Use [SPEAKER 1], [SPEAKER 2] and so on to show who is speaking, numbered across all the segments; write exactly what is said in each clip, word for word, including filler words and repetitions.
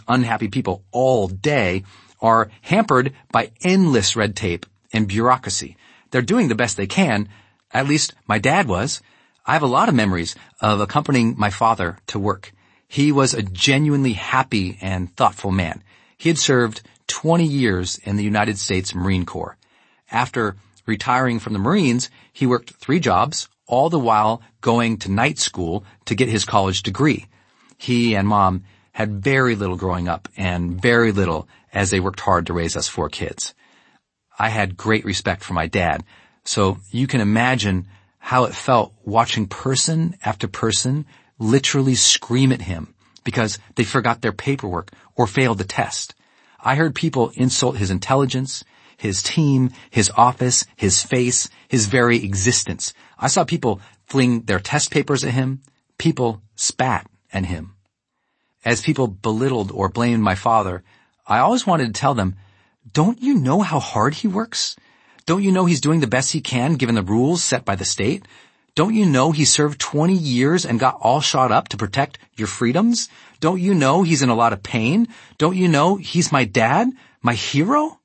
[SPEAKER 1] unhappy people all day are hampered by endless red tape and bureaucracy. They're doing the best they can. At least my dad was. I have a lot of memories of accompanying my father to work. He was a genuinely happy and thoughtful man. He had served twenty years in the United States Marine Corps. After retiring from the Marines, he worked three jobs, all the while going to night school to get his college degree. He and Mom had very little growing up and very little as they worked hard to raise us four kids. I had great respect for my dad, so you can imagine how it felt watching person after person literally scream at him because they forgot their paperwork or failed the test. I heard people insult his intelligence, his team, his office, his face, his very existence. I saw people fling their test papers at him. People spat at him. As people belittled or blamed my father, I always wanted to tell them, don't you know how hard he works? Don't you know he's doing the best he can given the rules set by the state? Don't you know he served twenty years and got all shot up to protect your freedoms? Don't you know he's in a lot of pain? Don't you know he's my dad, my hero?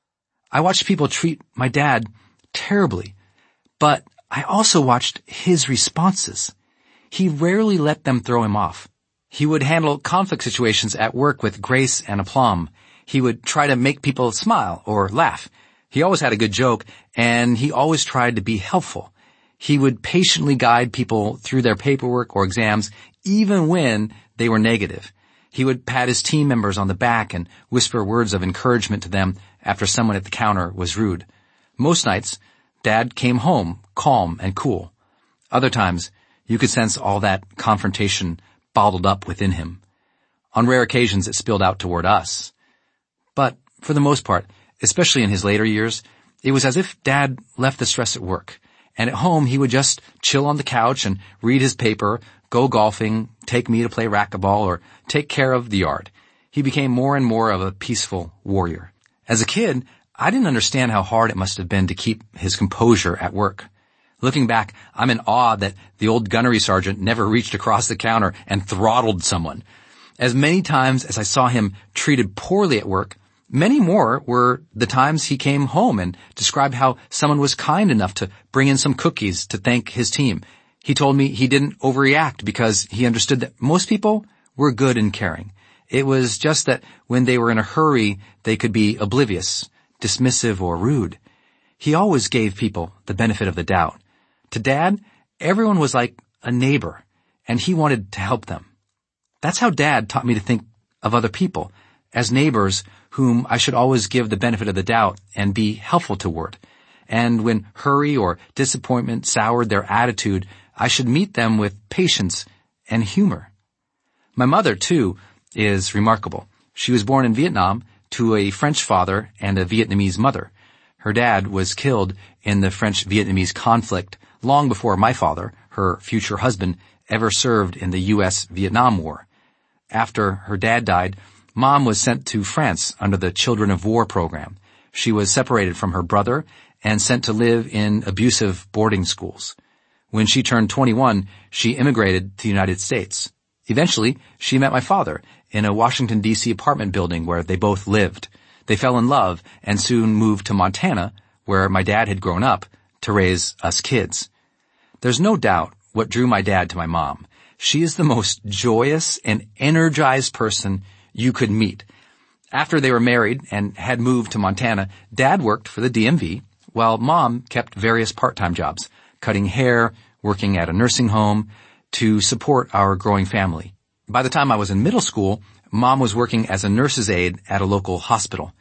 [SPEAKER 1] I watched people treat my dad terribly, but I also watched his responses. He rarely let them throw him off. He would handle conflict situations at work with grace and aplomb. He would try to make people smile or laugh. He always had a good joke, and he always tried to be helpful. He would patiently guide people through their paperwork or exams, even when they were negative. He would pat his team members on the back and whisper words of encouragement to them after someone at the counter was rude. Most nights, Dad came home calm and cool. Other times, you could sense all that confrontation bottled up within him. On rare occasions, it spilled out toward us. But for the most part, especially in his later years, it was as if Dad left the stress at work. And at home, he would just chill on the couch and read his paper, go golfing, take me to play racquetball, or take care of the yard. He became more and more of a peaceful warrior. As a kid, I didn't understand how hard it must have been to keep his composure at work. Looking back, I'm in awe that the old gunnery sergeant never reached across the counter and throttled someone. As many times as I saw him treated poorly at work, many more were the times he came home and described how someone was kind enough to bring in some cookies to thank his team. He told me he didn't overreact because he understood that most people were good and caring. It was just that when they were in a hurry, they could be oblivious, dismissive, or rude. He always gave people the benefit of the doubt. To Dad, everyone was like a neighbor, and he wanted to help them. That's how Dad taught me to think of other people, as neighbors whom I should always give the benefit of the doubt and be helpful toward. And when hurry or disappointment soured their attitude, I should meet them with patience and humor. My mother, too, is remarkable. She was born in Vietnam to a French father and a Vietnamese mother. Her dad was killed in the French-Vietnamese conflict long before my father, her future husband, ever served in the U S Vietnam War. After her dad died, Mom was sent to France under the Children of War program. She was separated from her brother and sent to live in abusive boarding schools. When she turned twenty-one, she immigrated to the United States. Eventually, she met my father in a Washington, D C apartment building where they both lived. They fell in love and soon moved to Montana, where my dad had grown up, to raise us kids. There's no doubt what drew my dad to my mom. She is the most joyous and energized person you could meet. After they were married and had moved to Montana, Dad worked for the D M V, while Mom kept various part-time jobs, cutting hair, working at a nursing home, to support our growing family. By the time I was in middle school, Mom was working as a nurse's aide at a local hospital.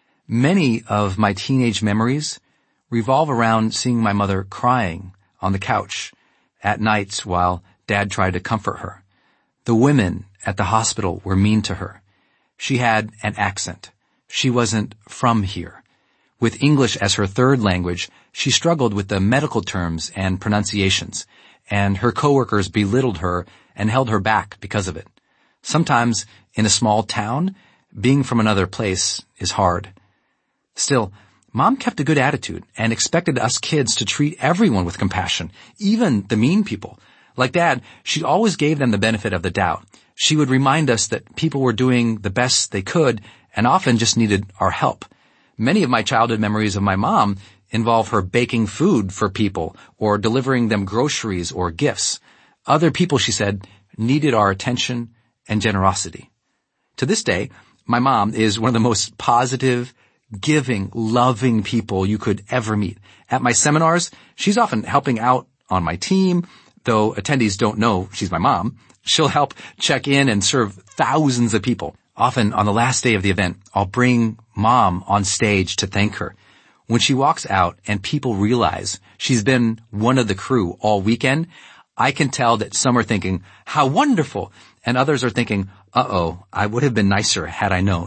[SPEAKER 1] Many of my teenage memories revolve around seeing my mother crying on the couch at nights while Dad tried to comfort her. The women at the hospital were mean to her. She had an accent. She wasn't from here. With English as her third language, she struggled with the medical terms and pronunciations, and her coworkers belittled her and held her back because of it. Sometimes, in a small town, being from another place is hard. Still, Mom kept a good attitude and expected us kids to treat everyone with compassion, even the mean people. Like Dad, she always gave them the benefit of the doubt. She would remind us that people were doing the best they could and often just needed our help. Many of my childhood memories of my mom involve her baking food for people or delivering them groceries or gifts. Other people, she said, needed our attention and generosity. To this day, my mom is one of the most positive, giving, loving people you could ever meet. At my seminars, she's often helping out on my team, though attendees don't know she's my mom. She'll help check in and serve thousands of people. Often on the last day of the event, I'll bring Mom on stage to thank her. When she walks out and people realize she's been one of the crew all weekend, I can tell that some are thinking, how wonderful, and others are thinking, uh-oh, I would have been nicer had I known.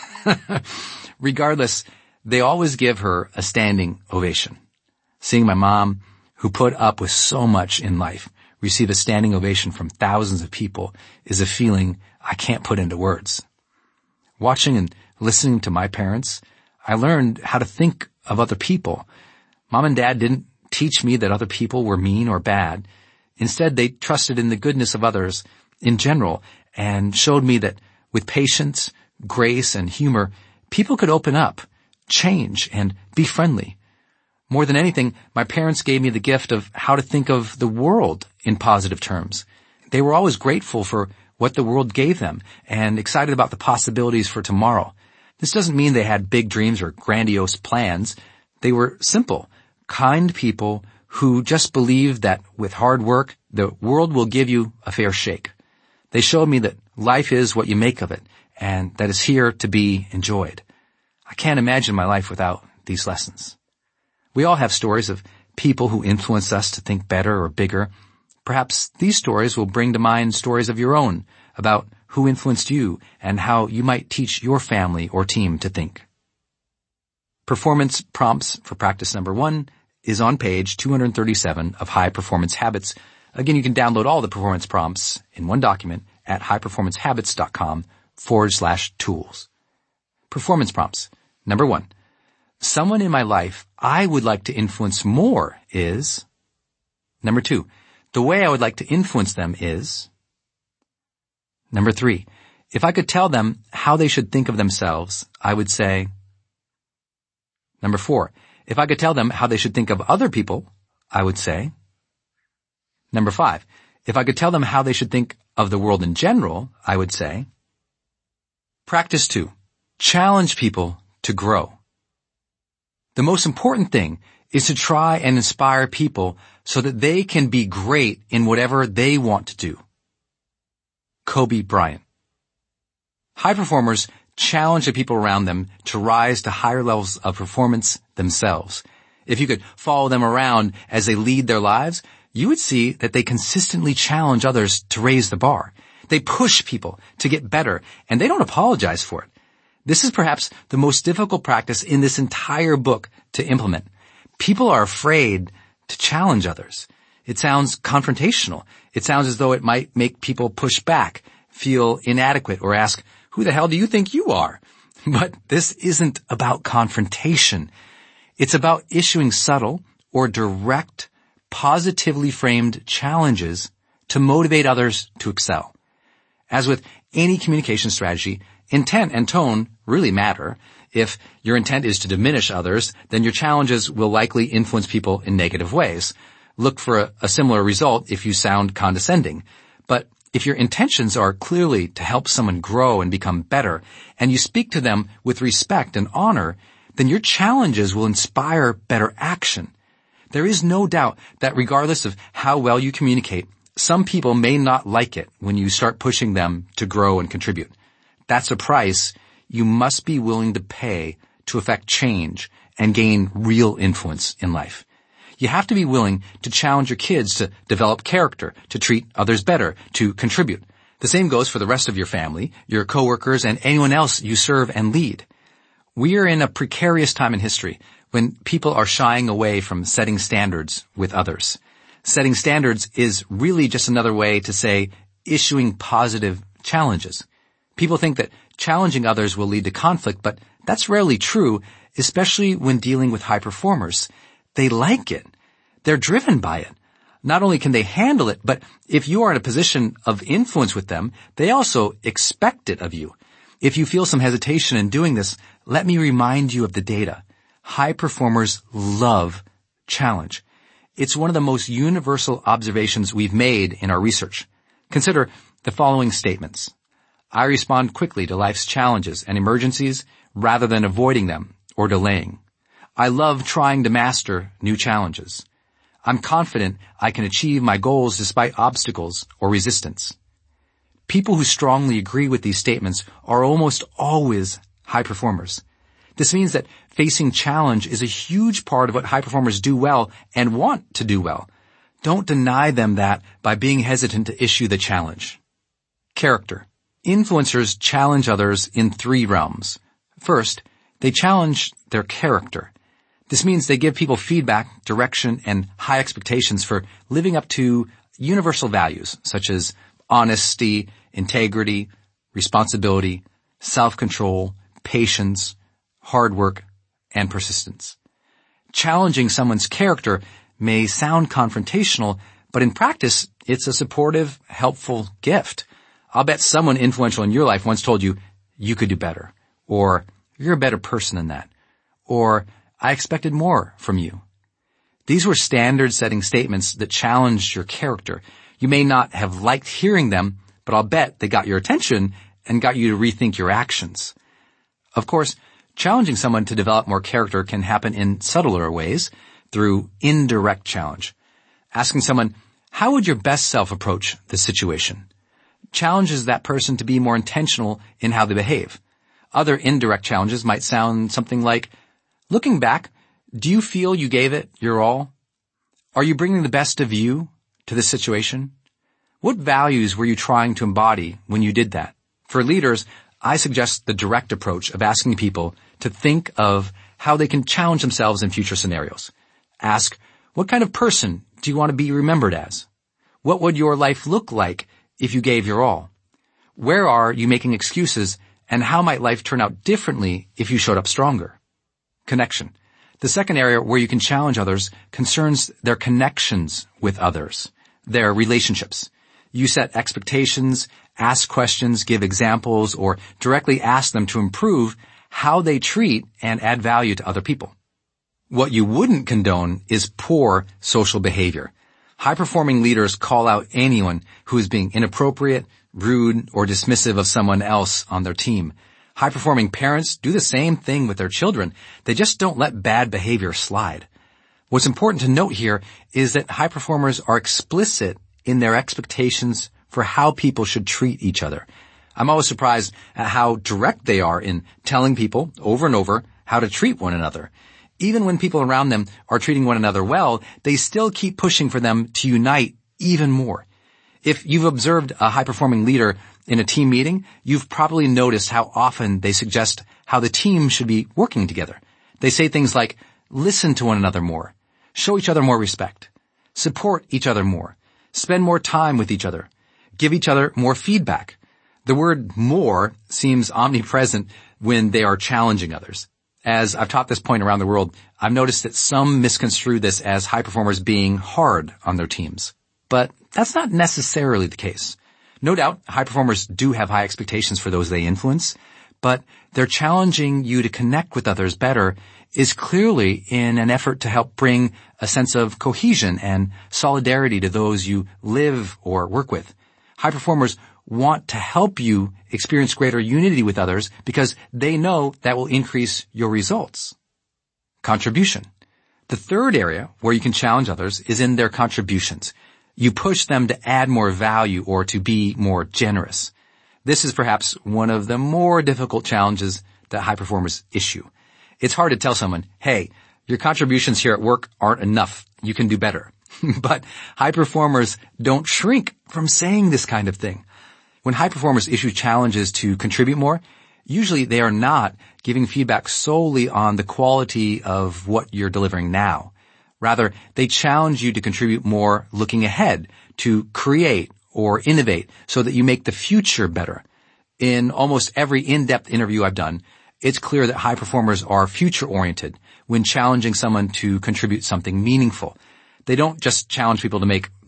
[SPEAKER 1] Regardless, they always give her a standing ovation. Seeing my mom, who put up with so much in life, receive a standing ovation from thousands of people is a feeling I can't put into words. Watching and listening to my parents, I learned how to think of other people. Mom and Dad didn't teach me that other people were mean or bad. Instead, they trusted in the goodness of others in general and showed me that with patience, grace, and humor, people could open up, change, and be friendly. More than anything, my parents gave me the gift of how to think of the world in positive terms. They were always grateful for what the world gave them and excited about the possibilities for tomorrow. This doesn't mean they had big dreams or grandiose plans. They were simple, kind people who just believed that with hard work, the world will give you a fair shake. They showed me that life is what you make of it and that it's here to be enjoyed. I can't imagine my life without these lessons. We all have stories of people who influenced us to think better or bigger. Perhaps these stories will bring to mind stories of your own about who influenced you and how you might teach your family or team to think. Performance prompts for practice number one is on page two hundred thirty-seven of High Performance Habits. Again, you can download all the performance prompts in one document at highperformancehabits.com forward slash tools. Performance prompts. Number one. Someone in my life I would like to influence more is. Number two. The way I would like to influence them is. Number three. If I could tell them how they should think of themselves, I would say. Number four. If I could tell them how they should think of other people, I would say. Number five. If I could tell them how they should think of the world in general, I would say. Practice two. Challenge people to grow. The most important thing is to try and inspire people so that they can be great in whatever they want to do. Kobe Bryant. High performers challenge the people around them to rise to higher levels of performance themselves. If you could follow them around as they lead their lives, you would see that they consistently challenge others to raise the bar. They push people to get better, and they don't apologize for it. This is perhaps the most difficult practice in this entire book to implement. People are afraid to challenge others. It sounds confrontational. It sounds as though it might make people push back, feel inadequate, or ask, who the hell do you think you are? But this isn't about confrontation. It's about issuing subtle or direct, positively framed challenges to motivate others to excel. As with any communication strategy, intent and tone really matter. If your intent is to diminish others, then your challenges will likely influence people in negative ways. Look for a, a similar result if you sound condescending. But if your intentions are clearly to help someone grow and become better, and you speak to them with respect and honor, then your challenges will inspire better action. There is no doubt that regardless of how well you communicate, some people may not like it when you start pushing them to grow and contribute. That's a price you must be willing to pay to effect change and gain real influence in life. You have to be willing to challenge your kids to develop character, to treat others better, to contribute. The same goes for the rest of your family, your coworkers, and anyone else you serve and lead. We are in a precarious time in history when people are shying away from setting standards with others. Setting standards is really just another way to say issuing positive challenges. People think that challenging others will lead to conflict, but that's rarely true, especially when dealing with high performers. They like it. They're driven by it. Not only can they handle it, but if you are in a position of influence with them, they also expect it of you. If you feel some hesitation in doing this, let me remind you of the data. High performers love challenge. It's one of the most universal observations we've made in our research. Consider the following statements. I respond quickly to life's challenges and emergencies rather than avoiding them or delaying. I love trying to master new challenges. I'm confident I can achieve my goals despite obstacles or resistance. People who strongly agree with these statements are almost always high performers. This means that facing challenge is a huge part of what high performers do well and want to do well. Don't deny them that by being hesitant to issue the challenge. Character. Influencers challenge others in three realms. First, they challenge their character. This means they give people feedback, direction, and high expectations for living up to universal values such as honesty, integrity, responsibility, self-control, patience, hard work, and persistence. Challenging someone's character may sound confrontational, but in practice, it's a supportive, helpful gift. I'll bet someone influential in your life once told you, you could do better, or you're a better person than that, or I expected more from you. These were standard-setting statements that challenged your character. You may not have liked hearing them, but I'll bet they got your attention and got you to rethink your actions. Of course, challenging someone to develop more character can happen in subtler ways through indirect challenge. Asking someone, how would your best self approach this situation? Challenges that person to be more intentional in how they behave. Other indirect challenges might sound something like, looking back, do you feel you gave it your all? Are you bringing the best of you to this situation? What values were you trying to embody when you did that? For leaders, I suggest the direct approach of asking people to think of how they can challenge themselves in future scenarios. Ask, what kind of person do you want to be remembered as? What would your life look like if you gave your all? Where are you making excuses, and how might life turn out differently if you showed up stronger? Connection. The second area where you can challenge others concerns their connections with others, their relationships. You set expectations, ask questions, give examples, or directly ask them to improve how they treat and add value to other people. What you wouldn't condone is poor social behavior. High-performing leaders call out anyone who is being inappropriate, rude, or dismissive of someone else on their team. High-performing parents do the same thing with their children. They just don't let bad behavior slide. What's important to note here is that high performers are explicit in their expectations for how people should treat each other. I'm always surprised at how direct they are in telling people over and over how to treat one another. Even when people around them are treating one another well, they still keep pushing for them to unite even more. If you've observed a high-performing leader in a team meeting, you've probably noticed how often they suggest how the team should be working together. They say things like, listen to one another more, show each other more respect, support each other more, spend more time with each other, give each other more feedback. The word more seems omnipresent when they are challenging others. As I've taught this point around the world, I've noticed that some misconstrue this as high performers being hard on their teams. But that's not necessarily the case. No doubt, high performers do have high expectations for those they influence, but their challenging you to connect with others better is clearly in an effort to help bring a sense of cohesion and solidarity to those you live or work with. High performers want to help you experience greater unity with others because they know that will increase your results. Contribution. The third area where you can challenge others is in their contributions. You push them to add more value or to be more generous. This is perhaps one of the more difficult challenges that high performers issue. It's hard to tell someone, hey, your contributions here at work aren't enough. You can do better. But high performers don't shrink from saying this kind of thing. When high performers issue challenges to contribute more, usually they are not giving feedback solely on the quality of what you're delivering now. Rather, they challenge you to contribute more looking ahead, to create or innovate so that you make the future better. In almost every in-depth interview I've done, it's clear that high performers are future-oriented when challenging someone to contribute something meaningful. They don't just challenge people to make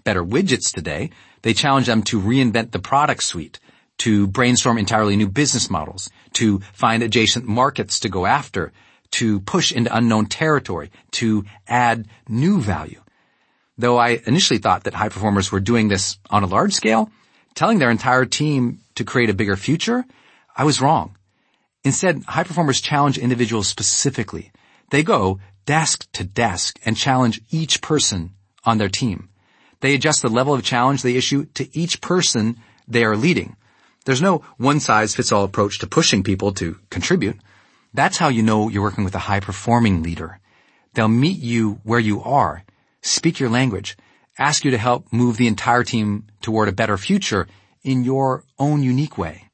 [SPEAKER 1] better widgets today. They challenge them to reinvent the product suite, to brainstorm entirely new business models, to find adjacent markets to go after, to push into unknown territory, to add new value. Though I initially thought that high performers were doing this on a large scale, telling their entire team to create a bigger future, I was wrong. Instead, high performers challenge individuals specifically. They go desk to desk and challenge each person on their team. They adjust the level of challenge they issue to each person they are leading. There's no one-size-fits-all approach to pushing people to contribute. That's how you know you're working with a high-performing leader. They'll meet you where you are, speak your language, ask you to help move the entire team toward a better future in your own unique way.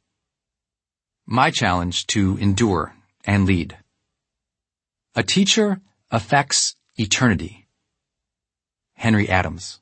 [SPEAKER 1] My challenge to endure and lead. A teacher affects eternity. Henry Adams.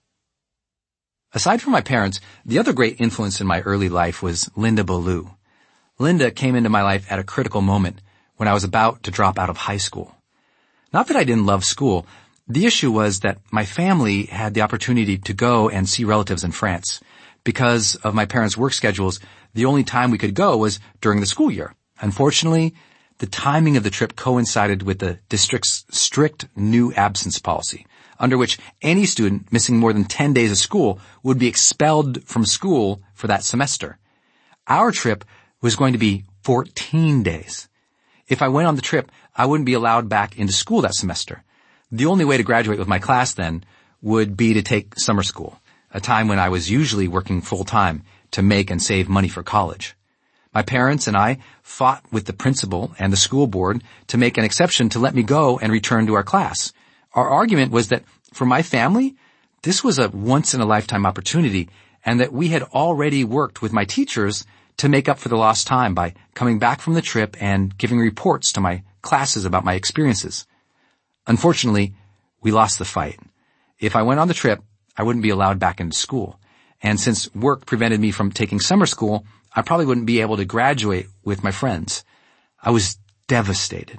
[SPEAKER 1] Aside from my parents, the other great influence in my early life was Linda Ballou. Linda came into my life at a critical moment when I was about to drop out of high school. Not that I didn't love school. The issue was that my family had the opportunity to go and see relatives in France. Because of my parents' work schedules, the only time we could go was during the school year. Unfortunately, the timing of the trip coincided with the district's strict new absence policy, under which any student missing more than ten days of school would be expelled from school for that semester. Our trip was going to be fourteen days. If I went on the trip, I wouldn't be allowed back into school that semester. The only way to graduate with my class then would be to take summer school, a time when I was usually working full-time to make and save money for college. My parents and I fought with the principal and the school board to make an exception to let me go and return to our class. Our argument was that for my family, this was a once-in-a-lifetime opportunity and that we had already worked with my teachers to make up for the lost time by coming back from the trip and giving reports to my classes about my experiences. Unfortunately, we lost the fight. If I went on the trip, I wouldn't be allowed back into school. And since work prevented me from taking summer school, I probably wouldn't be able to graduate with my friends. I was devastated.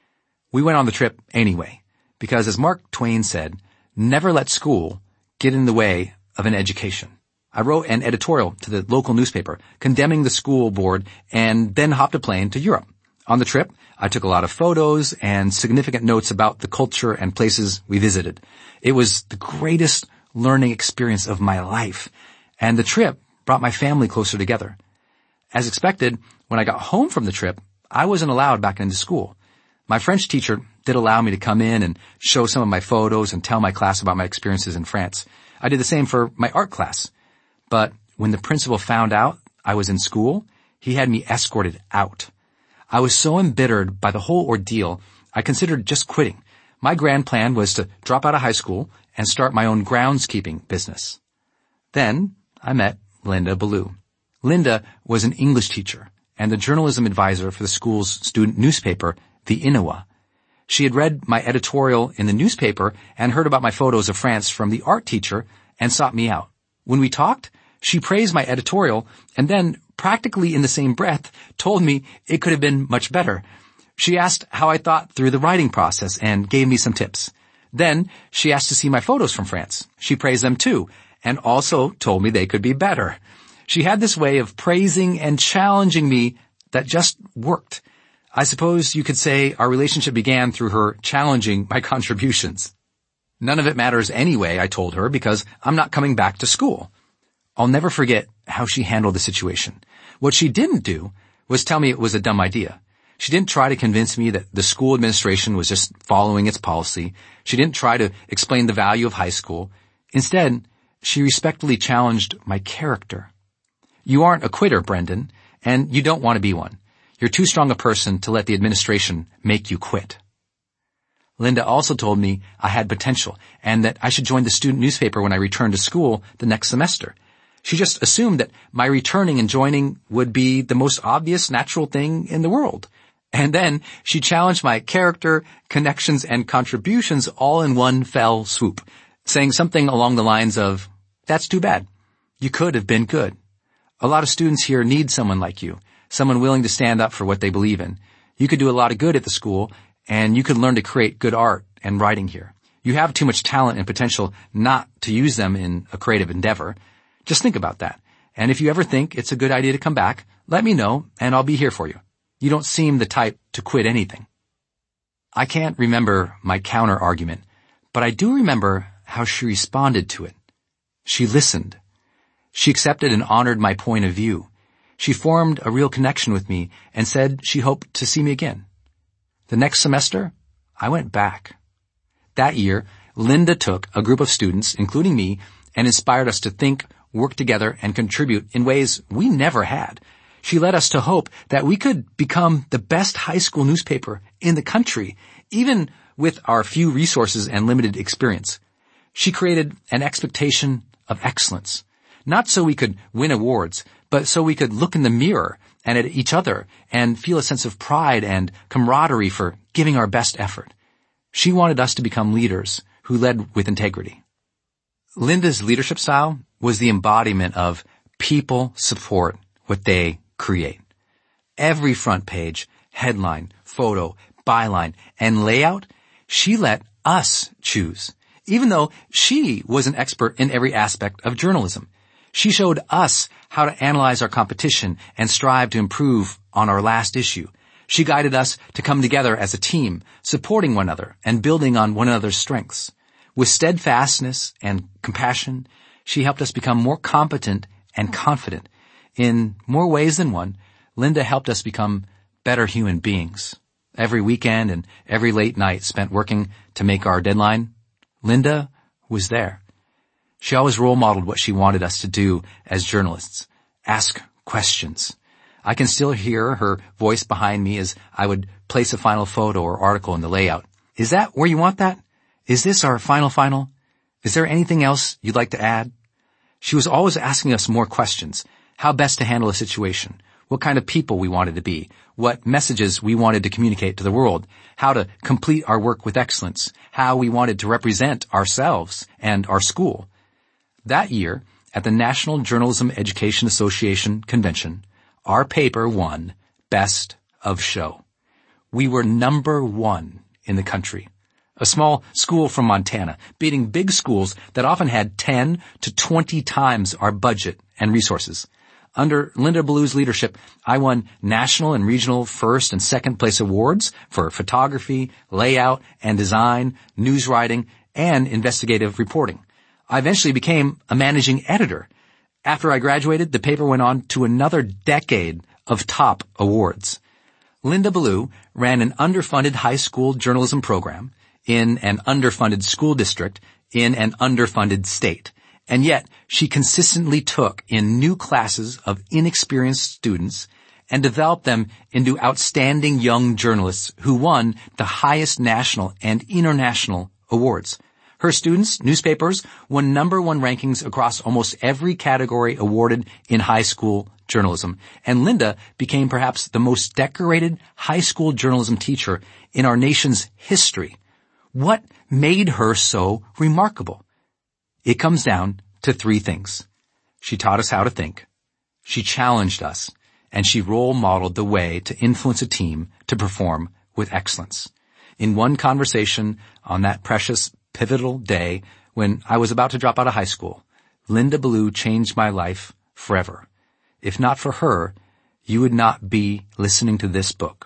[SPEAKER 1] We went on the trip anyway, because as Mark Twain said, never let school get in the way of an education. I wrote an editorial to the local newspaper condemning the school board and then hopped a plane to Europe. On the trip, I took a lot of photos and significant notes about the culture and places we visited. It was the greatest learning experience of my life, and the trip brought my family closer together. As expected, when I got home from the trip, I wasn't allowed back into school. My French teacher did allow me to come in and show some of my photos and tell my class about my experiences in France. I did the same for my art class. But when the principal found out I was in school, he had me escorted out. I was so embittered by the whole ordeal, I considered just quitting. My grand plan was to drop out of high school and start my own groundskeeping business. Then I met Linda Ballou. Linda was an English teacher and the journalism advisor for the school's student newspaper, The Inoua. She had read my editorial in the newspaper and heard about my photos of France from the art teacher and sought me out. When we talked, she praised my editorial and then, practically in the same breath, told me it could have been much better. She asked how I thought through the writing process and gave me some tips. Then she asked to see my photos from France. She praised them too and also told me they could be better. She had this way of praising and challenging me that just worked. I suppose you could say our relationship began through her challenging my contributions. None of it matters anyway, I told her, because I'm not coming back to school. I'll never forget how she handled the situation. What she didn't do was tell me it was a dumb idea. She didn't try to convince me that the school administration was just following its policy. She didn't try to explain the value of high school. Instead, she respectfully challenged my character. You aren't a quitter, Brendan, and you don't want to be one. You're too strong a person to let the administration make you quit. Linda also told me I had potential and that I should join the student newspaper when I returned to school the next semester. She just assumed that my returning and joining would be the most obvious, natural thing in the world. And then she challenged my character, connections, and contributions all in one fell swoop, saying something along the lines of, "That's too bad. You could have been good. A lot of students here need someone like you, someone willing to stand up for what they believe in. You could do a lot of good at the school, and you could learn to create good art and writing here. You have too much talent and potential not to use them in a creative endeavor. Just think about that. And if you ever think it's a good idea to come back, let me know and I'll be here for you. You don't seem the type to quit anything. I can't remember my counter argument, but I do remember how she responded to it. She listened. She accepted and honored my point of view. She formed a real connection with me and said she hoped to see me again. The next semester, I went back. That year, Linda took a group of students, including me, and inspired us to think, work together, and contribute in ways we never had. She led us to hope that we could become the best high school newspaper in the country, even with our few resources and limited experience. She created an expectation of excellence, not so we could win awards, but so we could look in the mirror and at each other and feel a sense of pride and camaraderie for giving our best effort. She wanted us to become leaders who led with integrity. Linda's leadership style was the embodiment of people support what they create. Every front page, headline, photo, byline, and layout, she let us choose. Even though she was an expert in every aspect of journalism, she showed us how to analyze our competition and strive to improve on our last issue. She guided us to come together as a team, supporting one another and building on one another's strengths. With steadfastness and compassion, she helped us become more competent and confident. In more ways than one, Linda helped us become better human beings. Every weekend and every late night spent working to make our deadline, Linda was there. She always role modeled what she wanted us to do as journalists. Ask questions. I can still hear her voice behind me as I would place a final photo or article in the layout. Is that where you want that? Is this our final final? Is there anything else you'd like to add? She was always asking us more questions. How best to handle a situation, what kind of people we wanted to be, what messages we wanted to communicate to the world, how to complete our work with excellence, how we wanted to represent ourselves and our school. That year, at the National Journalism Education Association convention, our paper won Best of Show. We were number one in the country. A small school from Montana, beating big schools that often had ten to twenty times our budget and resources. Under Linda Ballew's leadership, I won national and regional first and second place awards for photography, layout and design, news writing, and investigative reporting. I eventually became a managing editor. After I graduated, the paper went on to another decade of top awards. Linda Ballew ran an underfunded high school journalism program in an underfunded school district in an underfunded state. And yet, she consistently took in new classes of inexperienced students and developed them into outstanding young journalists who won the highest national and international awards. Her students, newspapers, won number one rankings across almost every category awarded in high school journalism. And Linda became perhaps the most decorated high school journalism teacher in our nation's history. What made her so remarkable? It comes down to three things. She taught us how to think. She challenged us. And she role modeled the way to influence a team to perform with excellence. In one conversation on that precious pivotal day when I was about to drop out of high school, Linda Ballew changed my life forever. If not for her, you would not be listening to this book.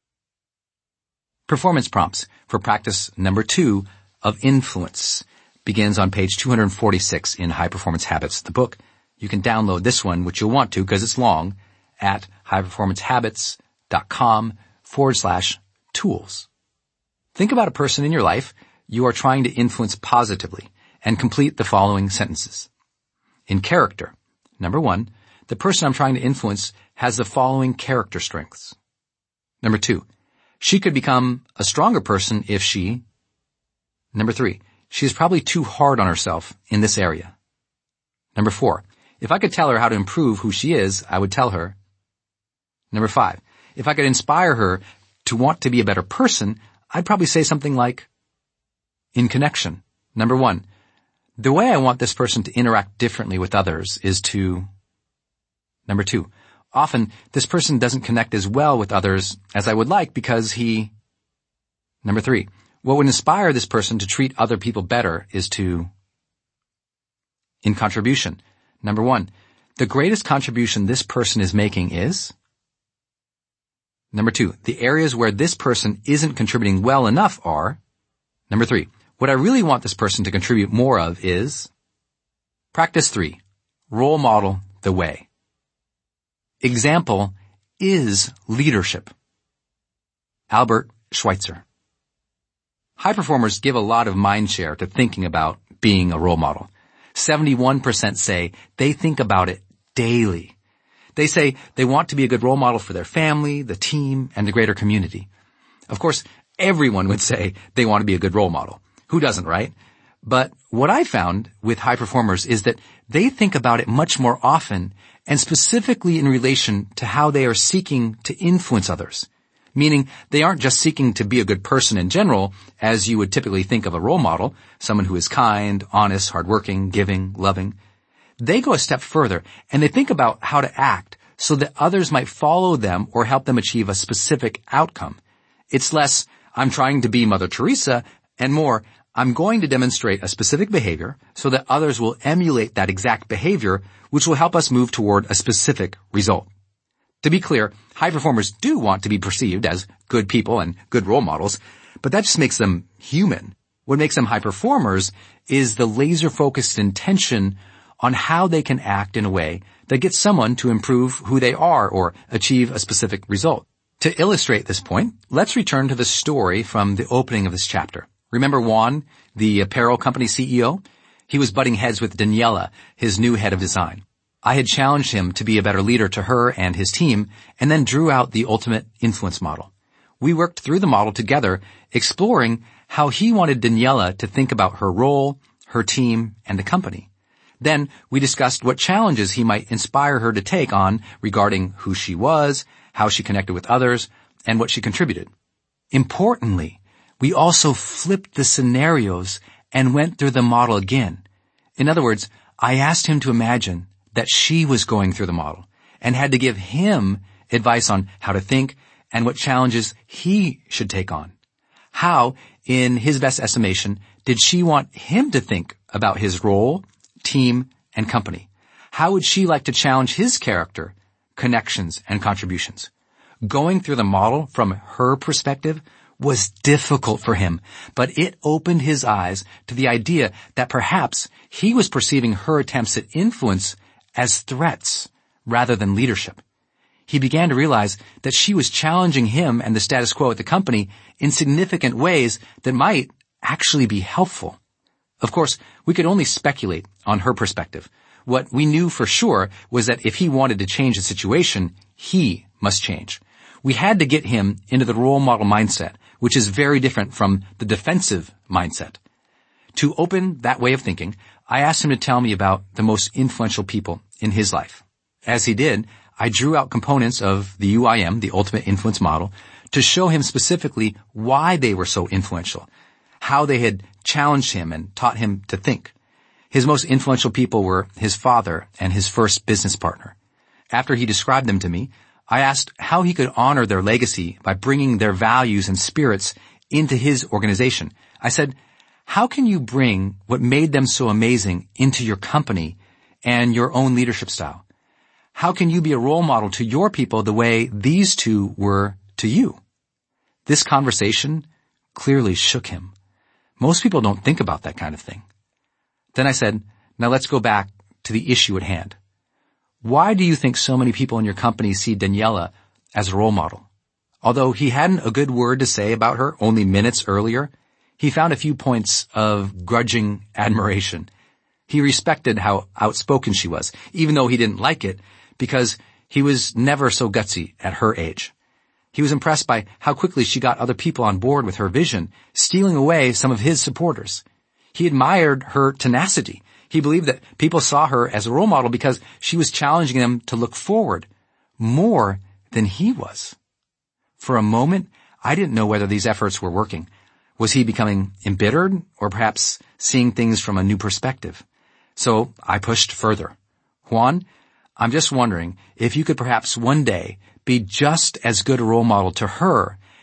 [SPEAKER 1] Performance prompts for practice number two of influence begins on page two hundred forty-six in High Performance Habits, the book. You can download this one, which you'll want to because it's long, at highperformancehabits.com forward slash tools. Think about a person in your life you are trying to influence positively and complete the following sentences. In character, number one, the person I'm trying to influence has the following character strengths. Number two, she could become a stronger person if she... Number three, she is probably too hard on herself in this area. Number four, if I could tell her how to improve who she is, I would tell her. Number five, if I could inspire her to want to be a better person, I'd probably say something like, in connection, number one, the way I want this person to interact differently with others is to... Number two, often this person doesn't connect as well with others as I would like because he... Number three, What would inspire this person to treat other people better is to, in contribution. Number one, the greatest contribution this person is making is. Number two, the areas where this person isn't contributing well enough are. Number three, what I really want this person to contribute more of is. Practice three, role model the way. Example is leadership. Albert Schweitzer. High performers give a lot of mind share to thinking about being a role model. seventy-one percent say they think about it daily. They say they want to be a good role model for their family, the team, and the greater community. Of course, everyone would say they want to be a good role model. Who doesn't, right? But what I found with high performers is that they think about it much more often and specifically in relation to how they are seeking to influence others. Meaning they aren't just seeking to be a good person in general, as you would typically think of a role model, someone who is kind, honest, hardworking, giving, loving. They go a step further and they think about how to act so that others might follow them or help them achieve a specific outcome. It's less, I'm trying to be Mother Teresa, and more, I'm going to demonstrate a specific behavior so that others will emulate that exact behavior, which will help us move toward a specific result. To be clear, high performers do want to be perceived as good people and good role models, but that just makes them human. What makes them high performers is the laser-focused intention on how they can act in a way that gets someone to improve who they are or achieve a specific result. To illustrate this point, let's return to the story from the opening of this chapter. Remember Juan, the apparel company C E O? He was butting heads with Daniela, his new head of design. I had challenged him to be a better leader to her and his team, and then drew out the ultimate influence model. We worked through the model together, exploring how he wanted Daniela to think about her role, her team, and the company. Then we discussed what challenges he might inspire her to take on regarding who she was, how she connected with others, and what she contributed. Importantly, we also flipped the scenarios and went through the model again. In other words, I asked him to imagine that she was going through the model and had to give him advice on how to think and what challenges he should take on. How, in his best estimation, did she want him to think about his role, team, and company? How would she like to challenge his character, connections, and contributions? Going through the model from her perspective was difficult for him, but it opened his eyes to the idea that perhaps he was perceiving her attempts at influence as threats rather than leadership. He began to realize that she was challenging him and the status quo at the company in significant ways that might actually be helpful. Of course, we could only speculate on her perspective. What we knew for sure was that if he wanted to change the situation, he must change. We had to get him into the role model mindset, which is very different from the defensive mindset. To open that way of thinking, I asked him to tell me about the most influential people in his life. As he did, I drew out components of the U I M, the Ultimate Influence Model, to show him specifically why they were so influential, how they had challenged him and taught him to think. His most influential people were his father and his first business partner. After he described them to me, I asked how he could honor their legacy by bringing their values and spirits into his organization. I said, how can you bring what made them so amazing into your company and your own leadership style? How can you be a role model to your people the way these two were to you? This conversation clearly shook him. Most people don't think about that kind of thing. Then I said, now let's go back to the issue at hand. Why do you think so many people in your company see Daniela as a role model? Although he hadn't a good word to say about her only minutes earlier, he found a few points of grudging admiration. He respected how outspoken she was, even though he didn't like it, because he was never so gutsy at her age. He was impressed by how quickly she got other people on board with her vision, stealing away some of his supporters. He admired her tenacity. He believed that people saw her as a role model because she was challenging them to look forward more than he was. For a moment, I didn't know whether these efforts were working. Was he becoming embittered or perhaps seeing things from a new perspective? So I pushed further. Juan, I'm just wondering if you could perhaps one day be just as good a role model to her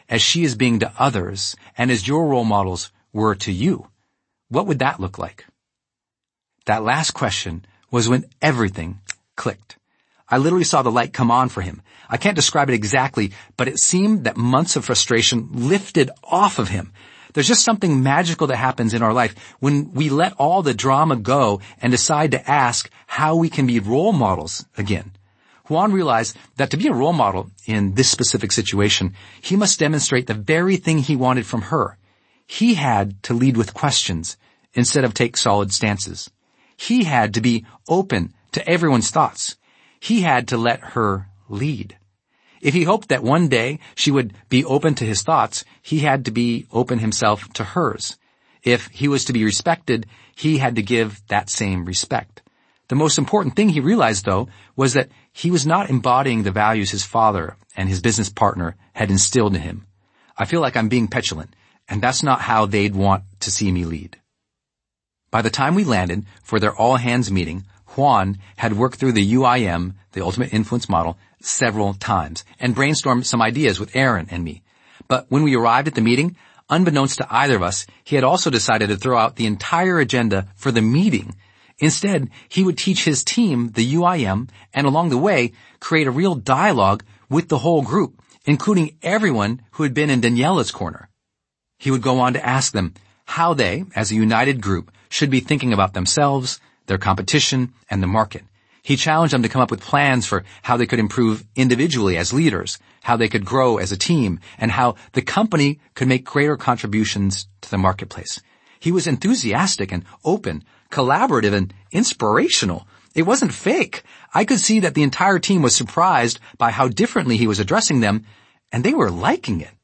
[SPEAKER 1] as she is being to others and as your role models were to you? What would that look like? That last question was when everything clicked. I literally saw the light come on for him. I can't describe it exactly, but it seemed that months of frustration lifted off of him. There's just something magical that happens in our life when we let all the drama go and decide to ask how we can be role models again. Juan realized that to be a role model in this specific situation, he must demonstrate the very thing he wanted from her. He had to lead with questions instead of take solid stances. He had to be open to everyone's thoughts. He had to let her lead. If he hoped that one day she would be open to his thoughts, he had to be open himself to hers. If he was to be respected, he had to give that same respect. The most important thing he realized, though, was that he was not embodying the values his father and his business partner had instilled in him. I feel like I'm being petulant, and that's not how they'd want to see me lead. By the time we landed for their all-hands meeting, Juan had worked through the U I M, the Ultimate Influence Model, several times and brainstormed some ideas with Aaron and me. But when we arrived at the meeting, unbeknownst to either of us, he had also decided to throw out the entire agenda for the meeting. Instead, he would teach his team the U I M and along the way, create a real dialogue with the whole group, including everyone who had been in Daniela's corner. He would go on to ask them how they, as a united group, should be thinking about themselves, their competition, and the market. He challenged them to come up with plans for how they could improve individually as leaders, how they could grow as a team, and how the company could make greater contributions to the marketplace. He was enthusiastic and open, collaborative and inspirational. It wasn't fake. I could see that the entire team was surprised by how differently he was addressing them, and they were liking it.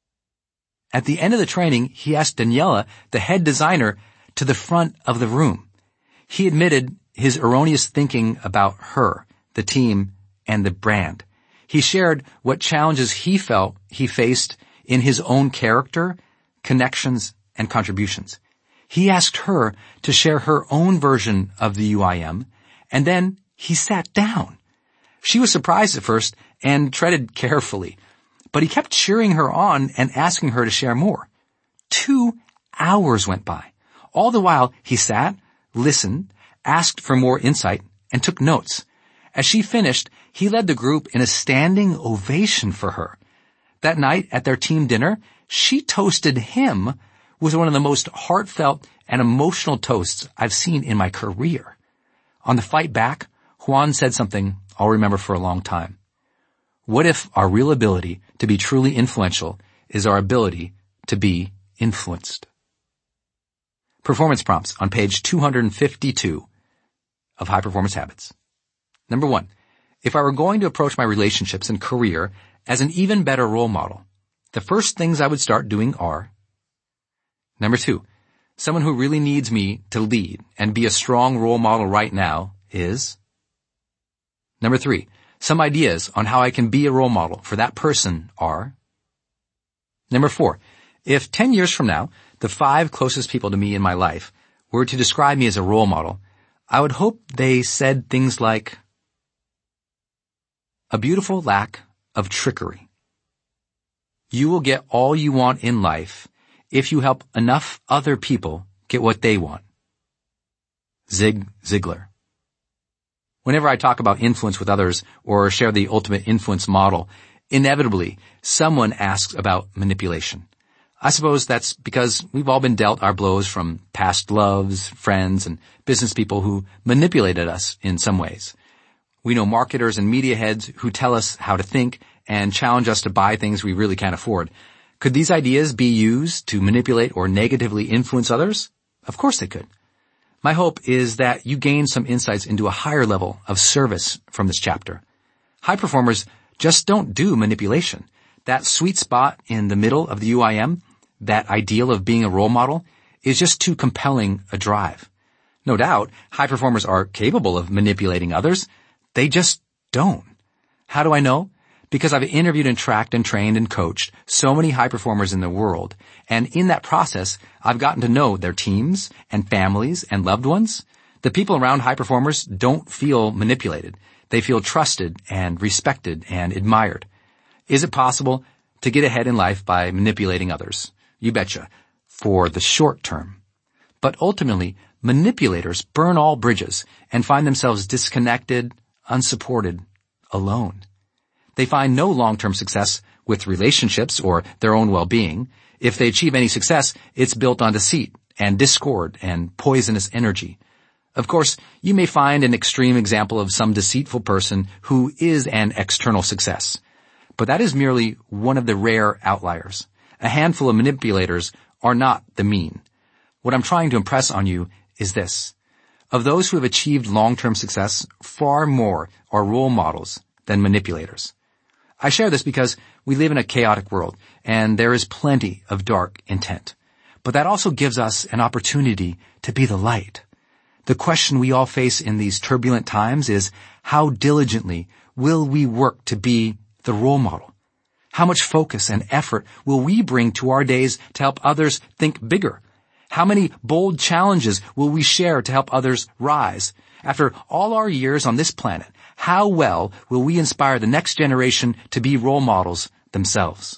[SPEAKER 1] At the end of the training, he asked Daniela, the head designer, to the front of the room. He admitted his erroneous thinking about her, the team, and the brand. He shared what challenges he felt he faced in his own character, connections, and contributions. He asked her to share her own version of the U I M, and then he sat down. She was surprised at first and treaded carefully, but he kept cheering her on and asking her to share more. Two hours went by. All the while, he sat, listened, asked for more insight, and took notes. As she finished, he led the group in a standing ovation for her. That night at their team dinner, she toasted him with one of the most heartfelt and emotional toasts I've seen in my career. On the fight back, Juan said something I'll remember for a long time. What if our real ability to be truly influential is our ability to be influenced? Performance prompts on page two hundred fifty-two of High Performance Habits. Number one, if I were going to approach my relationships and career as an even better role model, the first things I would start doing are: number two, someone who really needs me to lead and be a strong role model right now is: number three, some ideas on how I can be a role model for that person are: number four, if ten years from now, the five closest people to me in my life were to describe me as a role model, I would hope they said things like, a beautiful lack of trickery. You will get all you want in life if you help enough other people get what they want. Zig Ziglar. Whenever I talk about influence with others or share the ultimate influence model, inevitably someone asks about manipulation. I suppose that's because we've all been dealt our blows from past loves, friends, and business people who manipulated us in some ways. We know marketers and media heads who tell us how to think and challenge us to buy things we really can't afford. Could these ideas be used to manipulate or negatively influence others? Of course they could. My hope is that you gain some insights into a higher level of service from this chapter. High performers just don't do manipulation. That sweet spot in the middle of the U I M, that ideal of being a role model, is just too compelling a drive. No doubt, high performers are capable of manipulating others. They just don't. How do I know? Because I've interviewed and tracked and trained and coached so many high performers in the world, and in that process, I've gotten to know their teams and families and loved ones. The people around high performers don't feel manipulated. They feel trusted and respected and admired. Is it possible to get ahead in life by manipulating others. You betcha. For the short term. But ultimately, manipulators burn all bridges and find themselves disconnected, unsupported, alone. They find no long-term success with relationships or their own well-being. If they achieve any success, it's built on deceit and discord and poisonous energy. Of course, you may find an extreme example of some deceitful person who is an external success. But that is merely one of the rare outliers. A handful of manipulators are not the mean. What I'm trying to impress on you is this. Of those who have achieved long-term success, far more are role models than manipulators. I share this because we live in a chaotic world, and there is plenty of dark intent. But that also gives us an opportunity to be the light. The question we all face in these turbulent times is, how diligently will we work to be the role model? How much focus and effort will we bring to our days to help others think bigger? How many bold challenges will we share to help others rise? After all our years on this planet, how well will we inspire the next generation to be role models themselves?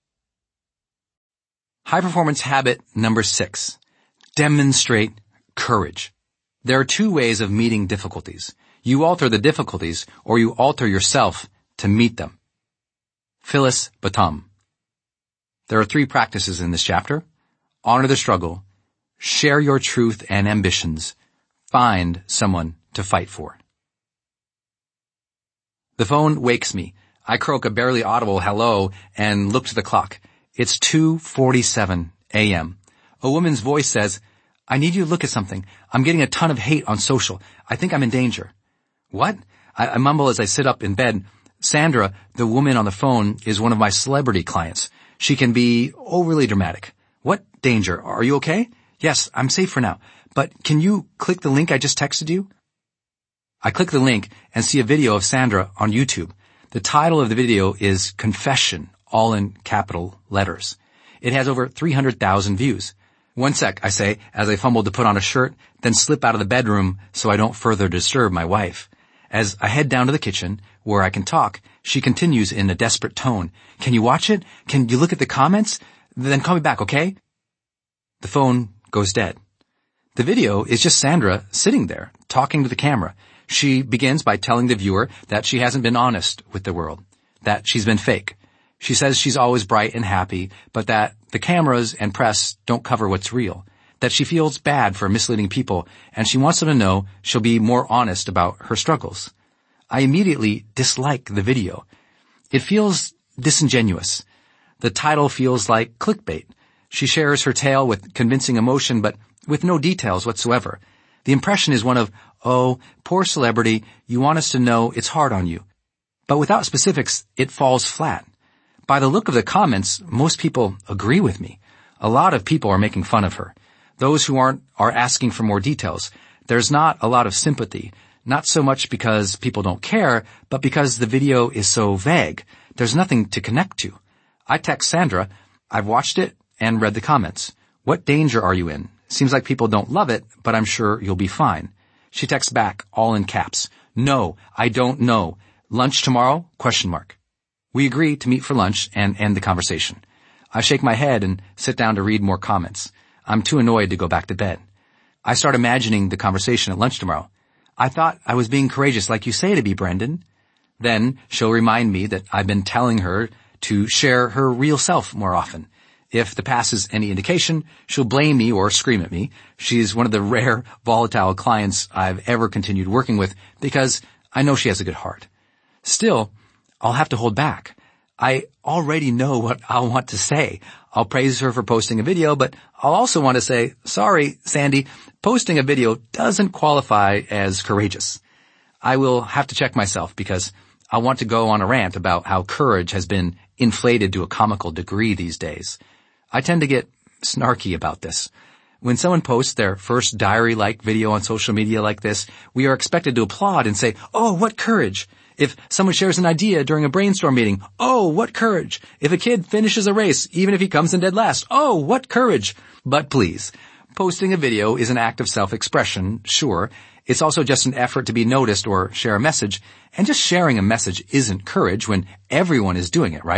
[SPEAKER 1] High performance habit number six. Demonstrate courage. There are two ways of meeting difficulties. You alter the difficulties, or you alter yourself to meet them. Phyllis Batum. There are three practices in this chapter. Honor the struggle. Share your truth and ambitions. Find someone to fight for. The phone wakes me. I croak a barely audible hello and look to the clock. It's two forty-seven a.m. A woman's voice says, "I need you to look at something. I'm getting a ton of hate on social. I think I'm in danger." What? I, I mumble as I sit up in bed. Sandra, the woman on the phone, is one of my celebrity clients. She can be overly dramatic. What danger? Are you okay? Yes, I'm safe for now. But can you click the link I just texted you? I click the link and see a video of Sandra on YouTube. The title of the video is Confession, all in capital letters. It has over three hundred thousand views. One sec, I say, as I fumble to put on a shirt, then slip out of the bedroom so I don't further disturb my wife. As I head down to the kitchen, where I can talk, she continues in a desperate tone. "Can you watch it? Can you look at the comments? Then call me back, okay?" The phone goes dead. The video is just Sandra sitting there, talking to the camera. She begins by telling the viewer that she hasn't been honest with the world, that she's been fake. She says she's always bright and happy, but that the cameras and press don't cover what's real, that she feels bad for misleading people, and she wants them to know she'll be more honest about her struggles. I immediately dislike the video. It feels disingenuous. The title feels like clickbait. She shares her tale with convincing emotion, but with no details whatsoever. The impression is one of, "Oh, poor celebrity, you want us to know it's hard on you." But without specifics, it falls flat. By the look of the comments, most people agree with me. A lot of people are making fun of her. Those who aren't are asking for more details. There's not a lot of sympathy, not so much because people don't care, but because the video is so vague. There's nothing to connect to. I text Sandra, "I've watched it and read the comments. What danger are you in? Seems like people don't love it, but I'm sure you'll be fine." She texts back, all in caps. "No, I don't know. Lunch tomorrow? Question mark." We agree to meet for lunch and end the conversation. I shake my head and sit down to read more comments. I'm too annoyed to go back to bed. I start imagining the conversation at lunch tomorrow. "I thought I was being courageous like you say to be, Brendan." Then she'll remind me that I've been telling her to share her real self more often. If the past is any indication, she'll blame me or scream at me. She's one of the rare, volatile clients I've ever continued working with because I know she has a good heart. Still, I'll have to hold back. I already know what I'll want to say. I'll praise her for posting a video, but I'll also want to say, "Sorry, Sandy, posting a video doesn't qualify as courageous." I will have to check myself because I want to go on a rant about how courage has been inflated to a comical degree these days. I tend to get snarky about this. When someone posts their first diary-like video on social media like this, we are expected to applaud and say, "Oh, what courage." If someone shares an idea during a brainstorm meeting, "Oh, what courage." If a kid finishes a race, even if he comes in dead last, "Oh, what courage." But please, posting a video is an act of self-expression, sure. It's also just an effort to be noticed or share a message. And just sharing a message isn't courage when everyone is doing it, right?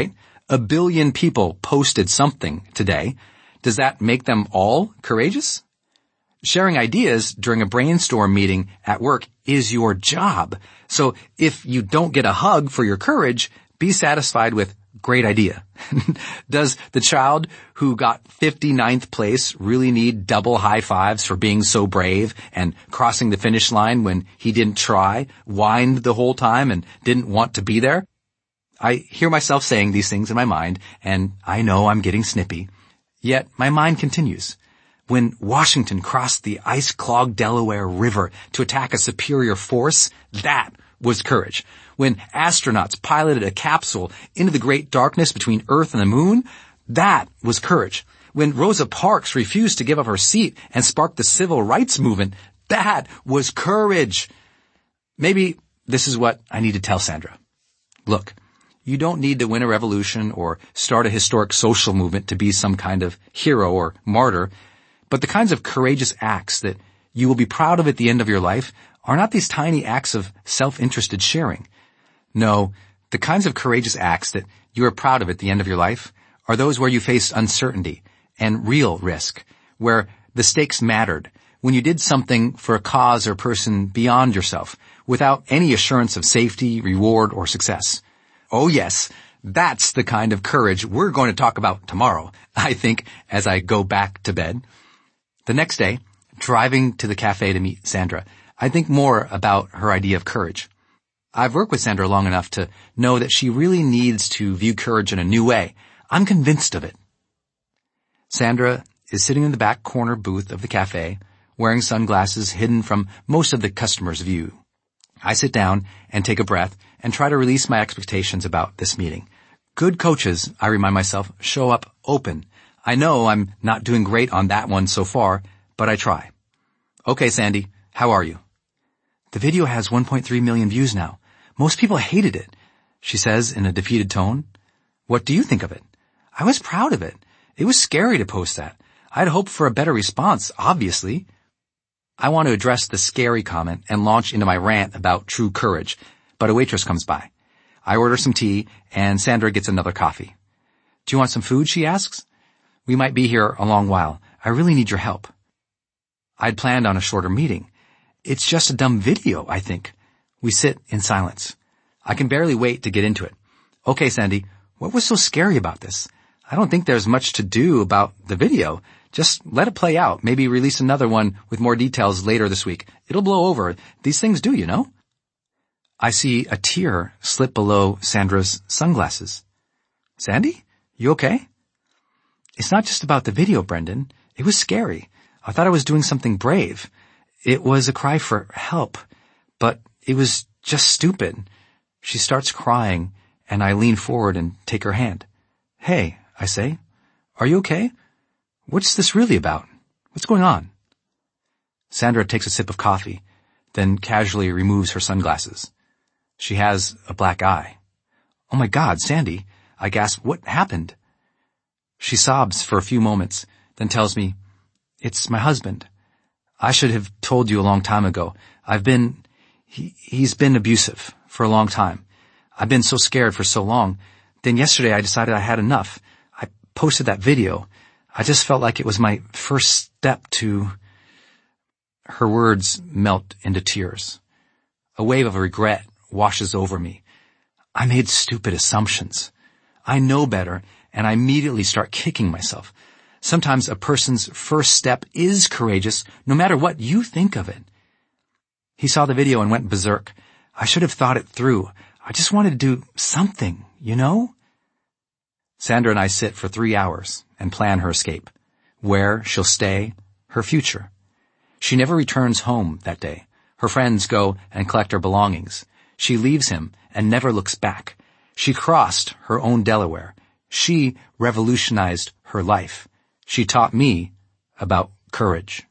[SPEAKER 1] A billion people posted something today. Does that make them all courageous? Sharing ideas during a brainstorm meeting at work is your job. So if you don't get a hug for your courage, be satisfied with great idea. Does the child who got fifty-ninth place really need double high fives for being so brave and crossing the finish line when he didn't try, whined the whole time, and didn't want to be there? I hear myself saying these things in my mind, and I know I'm getting snippy. Yet my mind continues. When Washington crossed the ice-clogged Delaware River to attack a superior force, that was courage. When astronauts piloted a capsule into the great darkness between Earth and the moon, that was courage. When Rosa Parks refused to give up her seat and sparked the civil rights movement, that was courage. Maybe this is what I need to tell Sandra. Look, you don't need to win a revolution or start a historic social movement to be some kind of hero or martyr, but the kinds of courageous acts that you will be proud of at the end of your life are not these tiny acts of self-interested sharing. No, the kinds of courageous acts that you are proud of at the end of your life are those where you faced uncertainty and real risk, where the stakes mattered, when you did something for a cause or person beyond yourself, without any assurance of safety, reward, or success. Oh yes, that's the kind of courage we're going to talk about tomorrow, I think, as I go back to bed. The next day, driving to the cafe to meet Sandra, I think more about her idea of courage. I've worked with Sandra long enough to know that she really needs to view courage in a new way. I'm convinced of it. Sandra is sitting in the back corner booth of the cafe, wearing sunglasses hidden from most of the customers' view. I sit down and take a breath and try to release my expectations about this meeting. Good coaches, I remind myself, show up open. I know I'm not doing great on that one so far, but I try. Okay, Sandy, how are you? The video has one point three million views now. Most people hated it, she says in a defeated tone. What do you think of it? I was proud of it. It was scary to post that. I'd hoped for a better response, obviously. I want to address the scary comment and launch into my rant about true courage, but a waitress comes by. I order some tea, and Sandra gets another coffee. Do you want some food, she asks. We might be here a long while. I really need your help. I'd planned on a shorter meeting. It's just a dumb video, I think. We sit in silence. I can barely wait to get into it. Okay, Sandy, what was so scary about this? I don't think there's much to do about the video. Just let it play out. Maybe release another one with more details later this week. It'll blow over. These things do, you know? I see a tear slip below Sandra's sunglasses. Sandy, you okay? It's not just about the video, Brendan. It was scary. I thought I was doing something brave. It was a cry for help, but it was just stupid. She starts crying, and I lean forward and take her hand. Hey, I say, are you okay? What's this really about? What's going on? Sandra takes a sip of coffee, then casually removes her sunglasses. She has a black eye. Oh my God, Sandy, I gasp, what happened? She sobs for a few moments, then tells me, it's my husband. I should have told you a long time ago. I've been, he, he's been abusive for a long time. I've been so scared for so long. Then yesterday I decided I had enough. I posted that video. I just felt like it was my first step to... Her words melt into tears. A wave of regret washes over me. I made stupid assumptions. I know better, and I immediately start kicking myself. Sometimes a person's first step is courageous, no matter what you think of it. He saw the video and went berserk. I should have thought it through. I just wanted to do something, you know? Sandra and I sit for three hours and plan her escape. Where she'll stay, her future. She never returns home that day. Her friends go and collect her belongings. She leaves him and never looks back. She crossed her own Delaware. She revolutionized her life. She taught me about courage.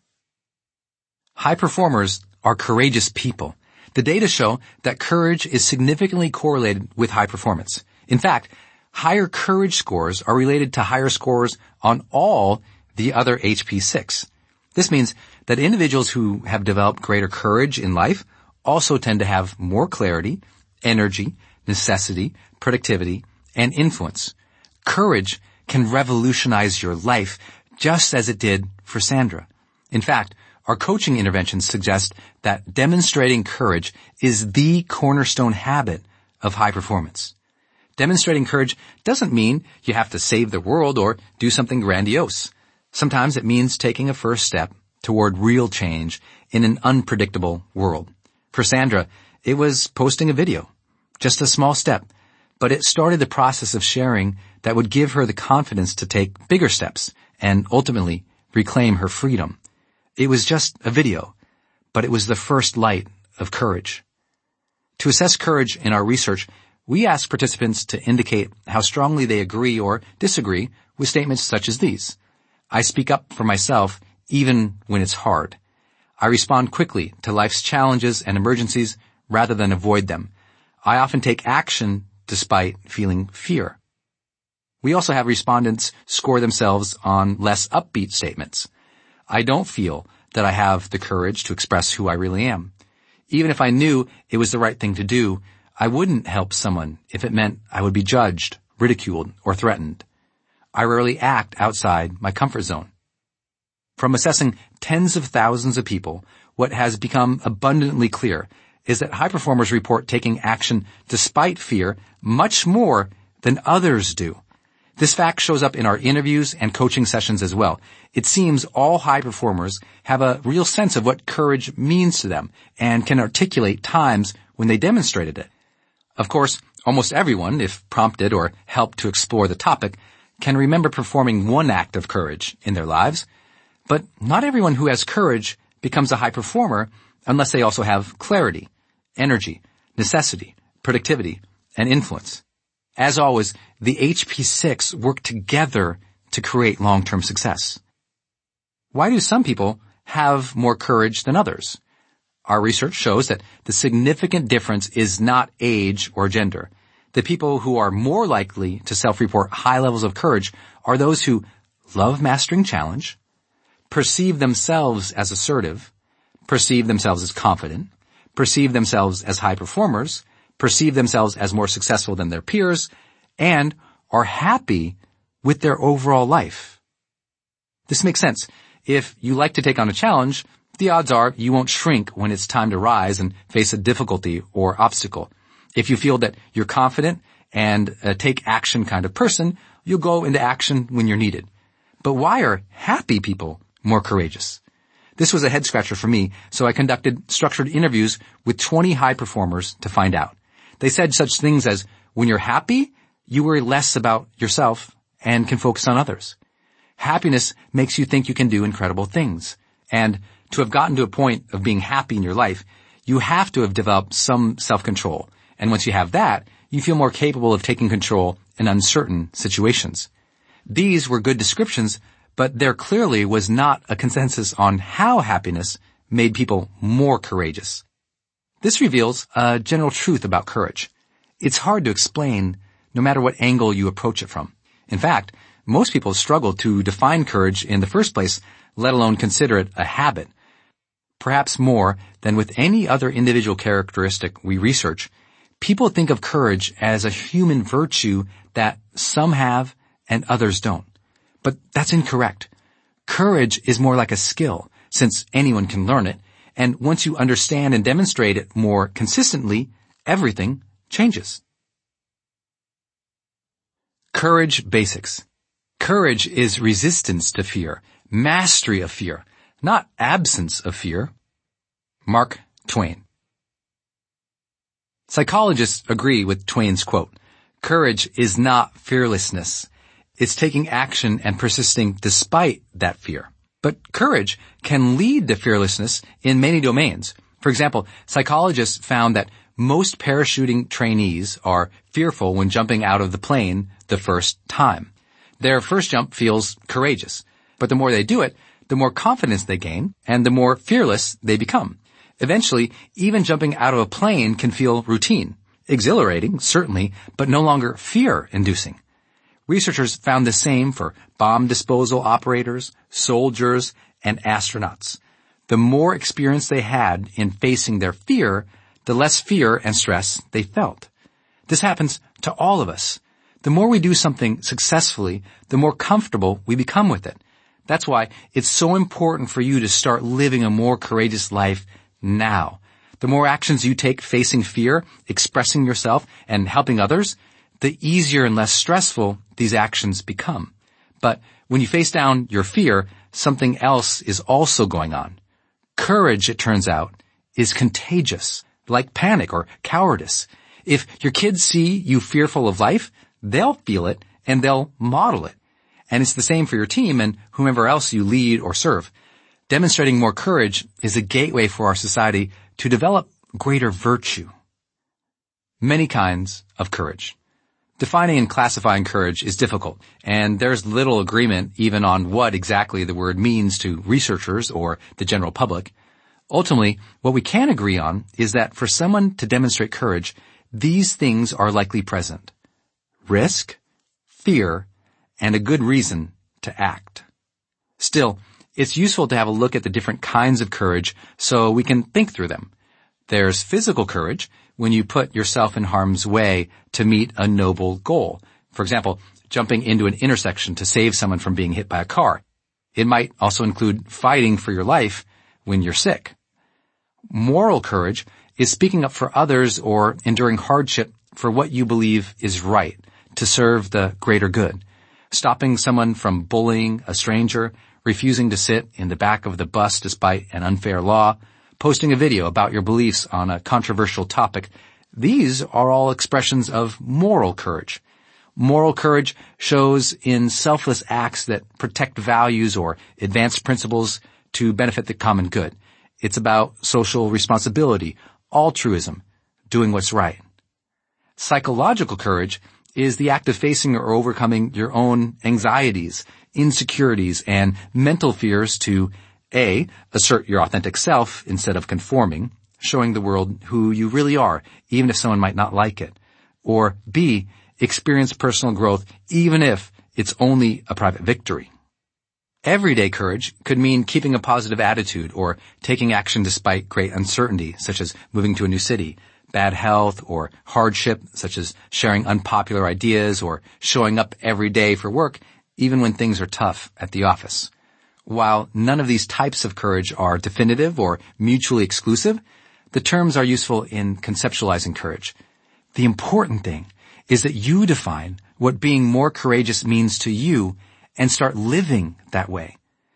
[SPEAKER 1] High performers are courageous people. The data show that courage is significantly correlated with high performance. In fact, higher courage scores are related to higher scores on all the other H P six. This means that individuals who have developed greater courage in life also tend to have more clarity, energy, necessity, productivity, and influence. Courage can revolutionize your life just as it did for Sandra. In fact, our coaching interventions suggest that demonstrating courage is the cornerstone habit of high performance. Demonstrating courage doesn't mean you have to save the world or do something grandiose. Sometimes it means taking a first step toward real change in an unpredictable world. For Sandra, it was posting a video. Just a small step, but it started the process of sharing that would give her the confidence to take bigger steps and ultimately reclaim her freedom. It was just a video, but it was the first light of courage. To assess courage in our research, we asked participants to indicate how strongly they agree or disagree with statements such as these. I speak up for myself even when it's hard. I respond quickly to life's challenges and emergencies rather than avoid them. I often take action despite feeling fear. We also have respondents score themselves on less upbeat statements. I don't feel that I have the courage to express who I really am. Even if I knew it was the right thing to do, I wouldn't help someone if it meant I would be judged, ridiculed, or threatened. I rarely act outside my comfort zone. From assessing tens of thousands of people, what has become abundantly clear is that high performers report taking action despite fear much more than others do. This fact shows up in our interviews and coaching sessions as well. It seems all high performers have a real sense of what courage means to them and can articulate times when they demonstrated it. Of course, almost everyone, if prompted or helped to explore the topic, can remember performing one act of courage in their lives. But not everyone who has courage becomes a high performer unless they also have clarity, energy, necessity, productivity, and influence. As always, the H P six work together to create long-term success. Why do some people have more courage than others? Our research shows that the significant difference is not age or gender. The people who are more likely to self-report high levels of courage are those who love mastering challenge, perceive themselves as assertive, perceive themselves as confident, perceive themselves as high performers, perceive themselves as more successful than their peers, and are happy with their overall life. This makes sense. If you like to take on a challenge, the odds are you won't shrink when it's time to rise and face a difficulty or obstacle. If you feel that you're confident and a take action kind of person, you'll go into action when you're needed. But why are happy people more courageous? This was a head scratcher for me, so I conducted structured interviews with twenty high performers to find out. They said such things as, when you're happy, you worry less about yourself and can focus on others. Happiness makes you think you can do incredible things. And to have gotten to a point of being happy in your life, you have to have developed some self-control. And once you have that, you feel more capable of taking control in uncertain situations. These were good descriptions, but there clearly was not a consensus on how happiness made people more courageous. This reveals a general truth about courage. It's hard to explain no matter what angle you approach it from. In fact, most people struggle to define courage in the first place, let alone consider it a habit. Perhaps more than with any other individual characteristic we research, people think of courage as a human virtue that some have and others don't. But that's incorrect. Courage is more like a skill, since anyone can learn it. And once you understand and demonstrate it more consistently, everything changes. Courage basics. Courage is resistance to fear, mastery of fear, not absence of fear. Mark Twain. Psychologists agree with Twain's quote, "Courage is not fearlessness. It's taking action and persisting despite that fear." But courage can lead to fearlessness in many domains. For example, psychologists found that most parachuting trainees are fearful when jumping out of the plane the first time. Their first jump feels courageous, but the more they do it, the more confidence they gain, and the more fearless they become. Eventually, even jumping out of a plane can feel routine, exhilarating, certainly, but no longer fear-inducing. Researchers found the same for bomb disposal operators, soldiers, and astronauts. The more experience they had in facing their fear, the less fear and stress they felt. This happens to all of us. The more we do something successfully, the more comfortable we become with it. That's why it's so important for you to start living a more courageous life now. The more actions you take facing fear, expressing yourself, and helping others, the easier and less stressful these actions become. But when you face down your fear, something else is also going on. Courage, it turns out, is contagious, like panic or cowardice. If your kids see you fearful of life, they'll feel it and they'll model it. And it's the same for your team and whomever else you lead or serve. Demonstrating more courage is a gateway for our society to develop greater virtue. Many kinds of courage. Defining and classifying courage is difficult, and there's little agreement even on what exactly the word means to researchers or the general public. Ultimately, what we can agree on is that for someone to demonstrate courage, these things are likely present: risk, fear, and a good reason to act. Still, it's useful to have a look at the different kinds of courage so we can think through them. There's physical courage, when you put yourself in harm's way to meet a noble goal. For example, jumping into an intersection to save someone from being hit by a car. It might also include fighting for your life when you're sick. Moral courage is speaking up for others or enduring hardship for what you believe is right to serve the greater good. Stopping someone from bullying a stranger, refusing to sit in the back of the bus despite an unfair law, posting a video about your beliefs on a controversial topic. These are all expressions of moral courage. Moral courage shows in selfless acts that protect values or advance principles to benefit the common good. It's about social responsibility, altruism, doing what's right. Psychological courage is the act of facing or overcoming your own anxieties, insecurities, and mental fears to A, assert your authentic self instead of conforming, showing the world who you really are, even if someone might not like it. Or B, experience personal growth even if it's only a private victory. Everyday courage could mean keeping a positive attitude or taking action despite great uncertainty, such as moving to a new city, bad health, or hardship, such as sharing unpopular ideas or showing up every day for work, even when things are tough at the office. While none of these types of courage are definitive or mutually exclusive, the terms are useful in conceptualizing courage. The important thing is that you define what being more courageous means to you and start living that way.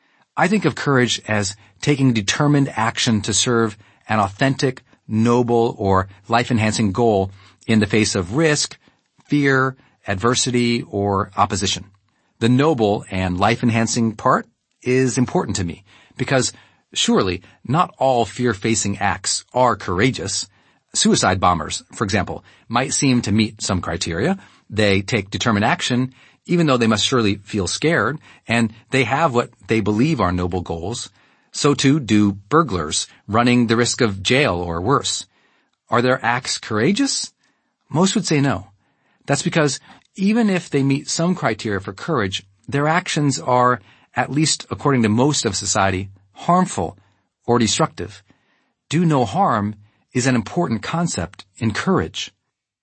[SPEAKER 1] I think of courage as taking determined action to serve an authentic, noble, or life-enhancing goal in the face of risk, fear, adversity, or opposition. The noble and life-enhancing part is important to me because surely not all fear-facing acts are courageous. Suicide bombers, for example, might seem to meet some criteria. They take determined action even though they must surely feel scared, and they have what they believe are noble goals. So too do burglars, running the risk of jail or worse. Are their acts courageous? Most would say no. That's because even if they meet some criteria for courage, their actions are, at least according to most of society, harmful or destructive. Do no harm is an important concept in courage.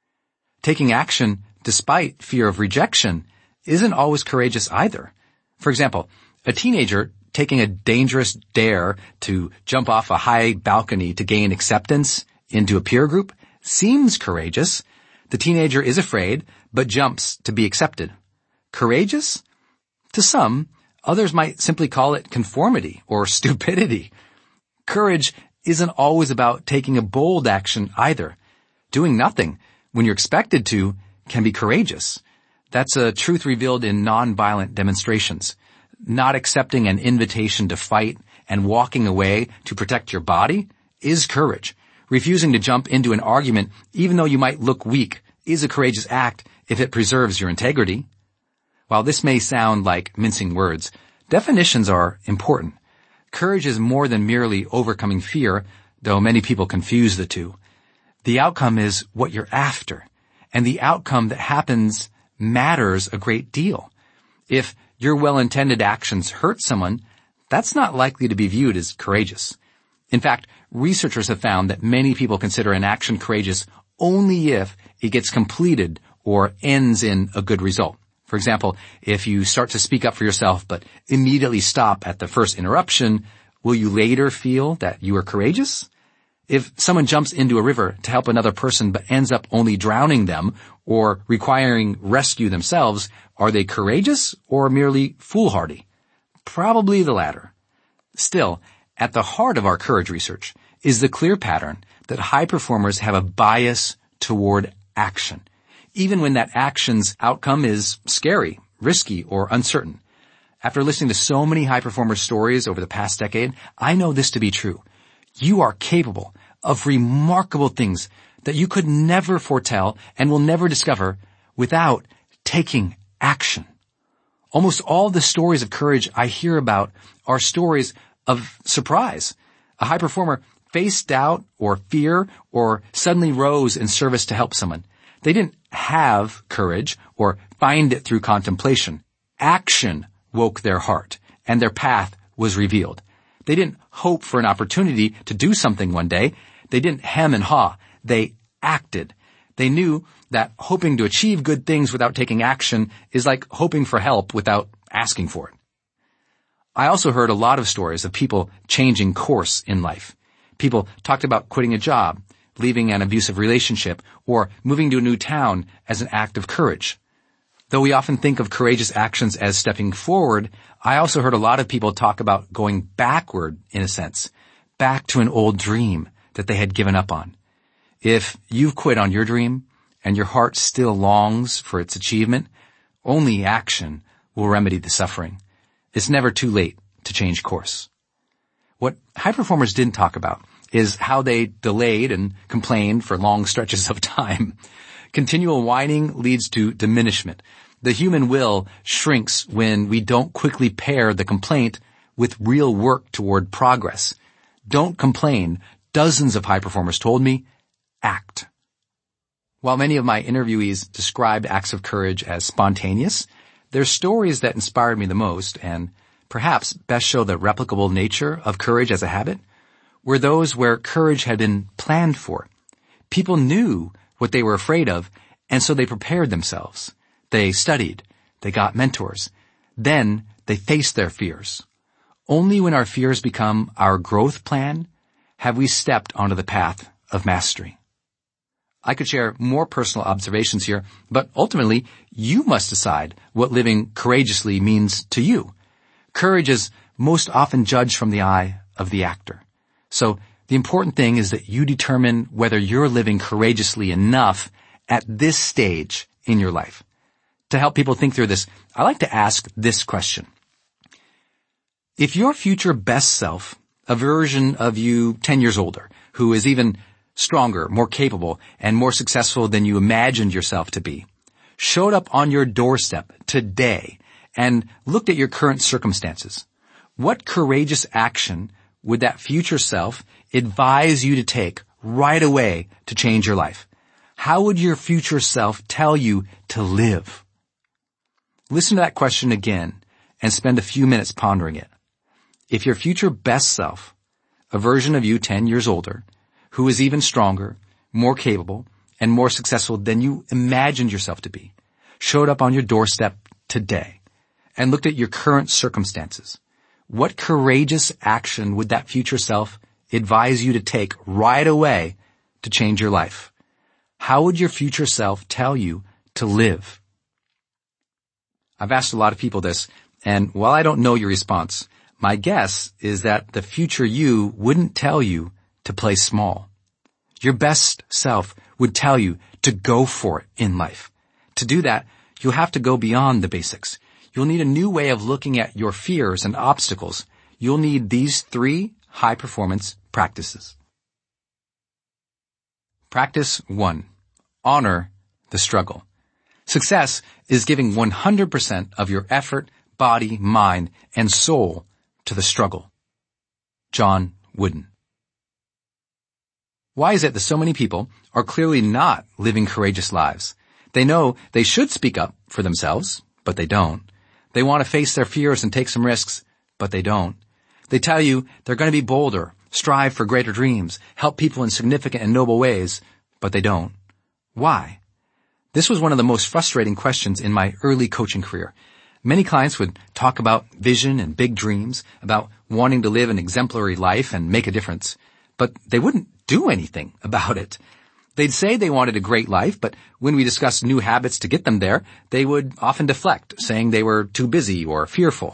[SPEAKER 1] Taking action despite fear of rejection isn't always courageous either. For example, a teenager taking a dangerous dare to jump off a high balcony to gain acceptance into a peer group seems courageous. The teenager is afraid, but jumps to be accepted. Courageous? To some, others might simply call it conformity or stupidity. Courage isn't always about taking a bold action either. Doing nothing when you're expected to can be courageous. That's a truth revealed in nonviolent demonstrations. Not accepting an invitation to fight and walking away to protect your body is courage. Refusing to jump into an argument, even though you might look weak, is a courageous act if it preserves your integrity. While this may sound like mincing words, definitions are important. Courage is more than merely overcoming fear, though many people confuse the two. The outcome is what you're after, and the outcome that happens matters a great deal. If your well-intended actions hurt someone, that's not likely to be viewed as courageous. In fact, researchers have found that many people consider an action courageous only if it gets completed or ends in a good result. For example, if you start to speak up for yourself but immediately stop at the first interruption, will you later feel that you are courageous? If someone jumps into a river to help another person but ends up only drowning them or requiring rescue themselves, are they courageous or merely foolhardy? Probably the latter. Still, at the heart of our courage research is the clear pattern that high performers have a bias toward action, even when that action's outcome is scary, risky, or uncertain. After listening to so many high performer stories over the past decade, I know this to be true. You are capable of remarkable things that you could never foretell and will never discover without taking action. Almost all the stories of courage I hear about are stories of surprise. A high performer faced doubt or fear or suddenly rose in service to help someone. They didn't have courage or find it through contemplation. Action woke their heart, and their path was revealed. They didn't hope for an opportunity to do something one day. They didn't hem and haw. They acted. They knew that hoping to achieve good things without taking action is like hoping for help without asking for it. I also heard a lot of stories of people changing course in life. People talked about quitting a job, leaving an abusive relationship, or moving to a new town as an act of courage. Though we often think of courageous actions as stepping forward, I also heard a lot of people talk about going backward, in a sense, back to an old dream that they had given up on. If you've quit on your dream and your heart still longs for its achievement, only action will remedy the suffering. It's never too late to change course. What high performers didn't talk about is how they delayed and complained for long stretches of time. Continual whining leads to diminishment. The human will shrinks when we don't quickly pair the complaint with real work toward progress. Don't complain, dozens of high performers told me. Act. While many of my interviewees described acts of courage as spontaneous, their stories that inspired me the most, and perhaps best show the replicable nature of courage as a habit, were those where courage had been planned for. People knew what they were afraid of, and so they prepared themselves. They studied. They got mentors. Then they faced their fears. Only when our fears become our growth plan have we stepped onto the path of mastery. I could share more personal observations here, but ultimately, you must decide what living courageously means to you. Courage is most often judged from the eye of the actor. So the important thing is that you determine whether you're living courageously enough at this stage in your life. To help people think through this, I like to ask this question. If your future best self, a version of you ten years older, who is even stronger, more capable, and more successful than you imagined yourself to be, showed up on your doorstep today and looked at your current circumstances, what courageous action would that future self advise you to take right away to change your life? How would your future self tell you to live? Listen to that question again and spend a few minutes pondering it. If your future best self, a version of you ten years older, who is even stronger, more capable, and more successful than you imagined yourself to be, showed up on your doorstep today and looked at your current circumstances, what courageous action would that future self advise you to take right away to change your life? How would your future self tell you to live? I've asked a lot of people this, and while I don't know your response, my guess is that the future you wouldn't tell you to play small. Your best self would tell you to go for it in life. To do that, you'll have to go beyond the basics. You'll need a new way of looking at your fears and obstacles. You'll need these three high-performance practices. Practice one. Honor the struggle. Success is giving one hundred percent of your effort, body, mind, and soul to the struggle. John Wooden. Why is it that so many people are clearly not living courageous lives? They know they should speak up for themselves, but they don't. They want to face their fears and take some risks, but they don't. They tell you they're going to be bolder, strive for greater dreams, help people in significant and noble ways, but they don't. Why? This was one of the most frustrating questions in my early coaching career. Many clients would talk about vision and big dreams, about wanting to live an exemplary life and make a difference, but they wouldn't do anything about it. They'd say they wanted a great life, but when we discussed new habits to get them there, they would often deflect, saying they were too busy or fearful.